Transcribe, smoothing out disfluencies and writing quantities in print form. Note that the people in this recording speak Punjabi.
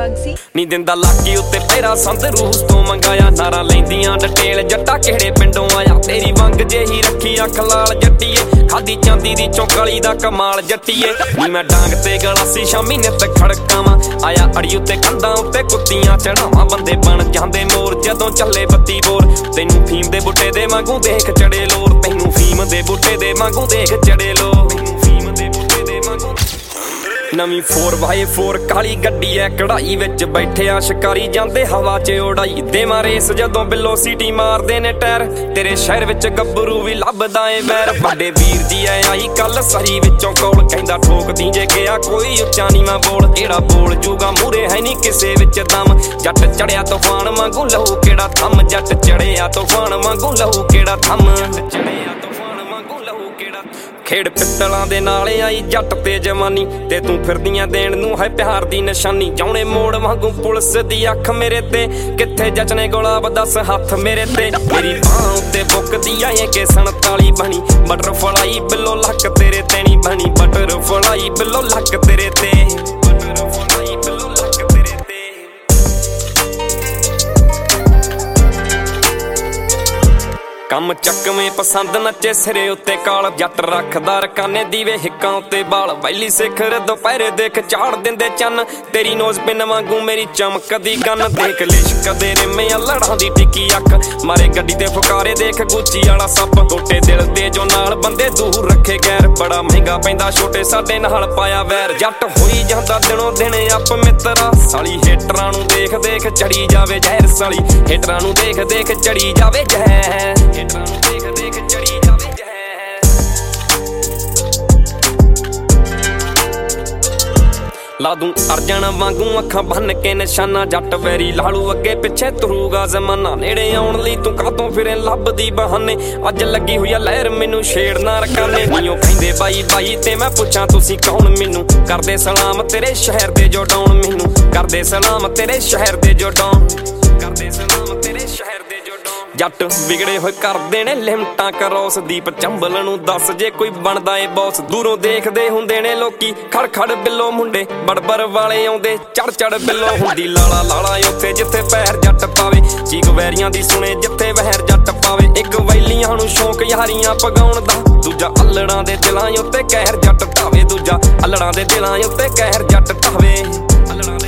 ਸੀ। ਨੀ ਦਿੰਦਾ ਲਾਕੀ ਉੱਤੇ ਪਹਿਰਾ ਸੰਦ ਰੂਸ ਤੋਂ ਮੰਗਾਇਆ, ਨਾਰਾ ਲੈਂਦੀਆਂ ਡਟੇਲ ਜੱਟਾ ਕਿਹੜੇ ਪਿੰਡੋਂ ਆਇਆ। ਤੇਰੀ ਵੰਗ ਜਿਹੀ ਰੱਖੀ ਅੱਖ ਲਾਲ ਜੱਟੀਏ, ਖਾਦੀ ਚਾਂਦੀ ਦੀ ਚੌਂਕਾਲੀ ਦਾ ਕਮਾਲ ਜੱਟੀਏ। ਨੀ ਮੈਂ ਡਾਂਗ ਤੇ ਗਲਾਸੀ ਸ਼ਾਮੀ ਨਿੱਤ ਖੜਕਾਵਾਂ, ਆਇਆ ਅੜੀ ਉੱਤੇ ਕੰਧਾਂ ਉੱਤੇ ਕੁੱਤੀਆਂ ਚੜਾਵਾਂ। ਬੰਦੇ ਬਣ ਜਾਂਦੇ ਮੋਰ ਜਦੋਂ ਚੱਲੇ ਬੱਤੀ ਬੋਰ, ਤੈਨੂੰ ਫੀਮ ਦੇ ਬੂਟੇ ਦੇ ਵਾਂਗੂ ਦੇਖ ਚੜੇ ਲੋਰ, ਤੈਨੂੰ ਫੀਮ ਦੇ ਬੂਟੇ ਦੇ ਵਾਂਗੂ ਦੇਖ ਚੜੇ ਲੋਰ। ਨਵੀਂ 4x4 ਕਾਲੀ ਗੱਡੀ ਐ, ਕਢਾਈ ਵਿੱਚ ਬੈਠਿਆ ਸ਼ਿਕਾਰੀ ਜਾਂਦੇ ਹਵਾ 'ਚ ਉਡਾਈ। ਦੇਵਾਂ ਰੇਸ ਜਦੋਂ ਬਿੱਲੋ ਸੀਟੀ ਮਾਰਦੇ ਨੇ ਟਾਇਰ, ਤੇਰੇ ਸ਼ਹਿਰ ਵਿੱਚ ਗੱਭਰੂ ਵੀ ਲੱਭਦਾ ਏ ਵੈਰ। ਵੱਡੇ ਵੀਰ ਜੀ ਐ ਆਈ ਕੱਲ ਸਹੀ ਵਿੱਚੋਂ ਕੋਲ, ਕਹਿੰਦਾ ਠੋਕਦੀ ਜੇ ਗਿਆ ਕੋਈ ਉੱਚਾ ਨੀਵਾਂ ਬੋਲ। ਕਿਹੜਾ ਬੋਲ ਜੂਗਾ ਮੂਰੇ ਹੈ ਨਹੀਂ ਕਿਸੇ ਵਿੱਚ ਦਮ, ਜੱਟ ਚੜਿਆ ਤੂਫਾਨ ਵਾਂਗੂ ਲਹੂ ਕਿਹੜਾ ਥੰਮ। ਜੱਟ ਚੜਿਆ ਤੂਫਾਨ ਵਾਂਗੂ ਲਹੂ ਕਿਹੜਾ ਥੰਮ। ਖੇਡ ਪਿੱਤਲਾਂ ਦੇ ਨਾਲ ਆਈ ਜੱਟ ਤੇ ਜਵਾਨੀ, ਤੇ ਤੂੰ ਫਿਰਦੀਆਂ ਦੇਣ ਨੂੰ ਹੈ ਪਿਆਰ ਦੀ ਨਿਸ਼ਾਨੀ। ਜਾਉਣੇ ਮੋੜ ਵਾਂਗੂ ਪੁਲਿਸ ਦੀ ਅੱਖ ਮੇਰੇ ਤੇ, ਕਿੱਥੇ ਜਚਨੇ ਗੁਲਾਬ ਦੱਸ ਹੱਥ ਮੇਰੇ ਤੇ। ਮੇਰੀ ਬਾਂਹ ਉੱਤੇ ਬੁੱਕਦੀ ਆਏ ਕਿ 47 ਬਣੀ, ਬਟਰਫਲਾਈ ਬਿੱਲੋ ਲੱਕ ਤੇਰੇ ਤੇ ਨੀ ਬਣੀ। ਬਟਰਫਲਾਈ ਬਿੱਲੋ ਲੱਕ ਤੇਰੇ ਤੇ, ਬਟਰਫਲਾਈ ਬਿੱਲੋ ਲੱਕ ਤੇਰੇ ਤੇ। ਕੰਮ ਚੱਕਵੇਂ ਪਸੰਦ ਨੱਚੇ ਸਿਰੇ ਉੱਤੇ ਕਾਲ, ਜੱਟ ਰੱਖਦਾ ਰਕਾਨੇ ਦੀਵੇ ਹਿੱਕਾਂ ਉੱਤੇ ਬਾਲ। ਵੈਲੀ ਸਿਖਰ ਦੁਪਹਿਰੇ ਦੇਖ ਚਾੜ ਦਿੰਦੇ ਚੰਨ, ਤੇਰੀ ਨੋਜ਼ ਪਿੰਨ ਵਾਂਗੂ ਮੇਰੀ ਚਮਕਦੀ ਗੰਨ। ਦੇਖ ਲਿਸ਼ਕਦੇ ਰਿਮਿਆਂ ਲੜਾਂ ਦੀ ਟਿੱਕੀ ਅੱਖ, ਮਾਰੇ ਗੱਡੀ ਤੇ ਫੁਕਾਰੇ ਦੇਖ ਗੁੱਚੀ ਵਾਲਾ ਸੱਪ। ਟੋਟੇ ਦਿਲ ਦੇ ਜੋ ਨਾਲ ਬੰਦੇ ਦੂਰ ਰੱਖੇ ਗੈਰ, ਬੜਾ ਮਹਿੰਗਾ ਪੈਂਦਾ ਛੋਟੇ ਸਾਡੇ ਨਾਲ ਪਾਇਆ ਵੈਰ। ਜੱਟ ਹੋਈ ਜਾਂਦਾ ਦਿਨੋਂ ਦਿਨ ਅੱਪ ਮਿੱਤਰਾ, ਸਾਲੀ ਹੇਟਰਾਂ ਨੂੰ ਦੇਖ ਦੇਖ ਚੜੀ ਜਾਵੇ ਜ਼ਹਿਰ। ਸਾਲੀ ਹੇਟਰਾਂ ਨੂੰ ਦੇਖ ਦੇਖ ਚੜੀ ਜਾਵੇ ਜ਼ਹਿਰ। ਹੇਟਰਾਂ ਨੂੰ ਦੇਖ ਦੇਖ ਚੜੀ ਜਾਵੇ ਜ਼ਹਿਰ। ਲਾ ਦੂੰ ਅਰਜਨ ਵਾਂਗੂ ਅੱਖਾਂ ਬੰਨ ਕੇ ਨਿਸ਼ਾਨਾ, ਜੱਟ ਵੈਰੀ ਲਾਲੂ ਅੱਗੇ ਪਿੱਛੇ ਤੁਰੂਗਾ ਜ਼ਮਾਨਾ। ਨੇੜੇ ਆਉਣ ਲਈ ਤੂੰ ਕਾਹਤੋਂ ਫਿਰੇ ਲੱਭਦੀ ਬਹਾਨੇ, ਅੱਜ ਲੱਗੀ ਹੋਈ ਆ ਲਹਿਰ ਮੈਨੂੰ ਛੇੜਨਾ ਰਕਾਨੇ। ਨੀਓ ਕਹਿੰਦੇ ਬਾਈ ਬਾਈ ਤੇ ਮੈਂ ਪੁੱਛਾਂ ਤੁਸੀਂ ਕੌਣ, ਮੈਨੂੰ ਕਰਦੇ ਸਲਾਮ ਤੇਰੇ ਸ਼ਹਿਰ ਦੇ ਜੋ ਡਾਉਣ। ਮੈਨੂੰ ਕਰਦੇ ਸਲਾਮ ਤੇਰੇ ਸ਼ਹਿਰ ਦੇ ਜੋ ਡਾਉਣ, ਕਰਦੇ ਸਲਾਮ ਤੇਰੇ ਸ਼ਹਿਰ ਦੇ ਜੋ ਡਾਉਣ। ਜੱਟ ਵਿਗੜੇ ਹੋਏ ਕਰਦੇ ਨੇ ਲਿਮਟਾਂ ਕਰੋਸ, ਦੀਪ ਚੰਬਲ ਨੂੰ ਦੱਸ ਜੇ ਕੋਈ ਬਣਦਾ ਏ ਬੌਸ। ਦੂਰੋਂ ਦੇਖਦੇ ਹੁੰਦੇ ਨੇ ਲੋਕੀ ਖੜ ਖੜ ਬਿੱਲੋ ਮੁੰਡੇ, ਬੜਬੜ ਵਾਲੇ ਆਉਂਦੇ ਚੜ ਚੜ ਬਿੱਲੋ। ਹੁੰਦੀ ਲਾਲਾ ਲਾਲਾ ਉੱਥੇ ਜਿੱਥੇ ਪੈਰ ਜੱਟ ਪਾਵੇ, ਚੀਕ ਵੈਰੀਆਂ ਦੀ ਸੁਣੇ ਜਿੱਥੇ ਵਹਿਰ ਜੱਟ ਪਾਵੇ। ਇੱਕ ਵੈਲੀਆਂ ਨੂੰ ਸ਼ੌਂਕ ਯਾਰੀਆਂ ਪਗਾਉਣ ਦਾ, ਦੂਜਾ ਅਲੜਾਂ ਦੇ ਦਿਲਾਂ ਉੱਤੇ ਕਹਿਰ ਜੱਟ ਢਾਵੇ। ਦੂਜਾ ਅਲੜਾਂ ਦੇ ਦਿਲਾਂ ਉੱਤੇ ਕਹਿਰ ਜੱਟ ਢਾਵੇ।